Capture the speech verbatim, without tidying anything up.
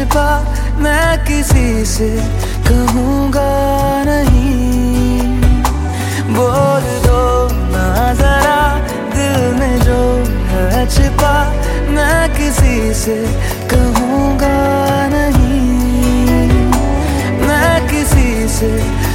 छिपा मैं किसी से कहूँगा नहीं। बोल दो ना जरा दिल में जो है छिपा मैं किसी से कहूँगा नहीं, मैं किसी से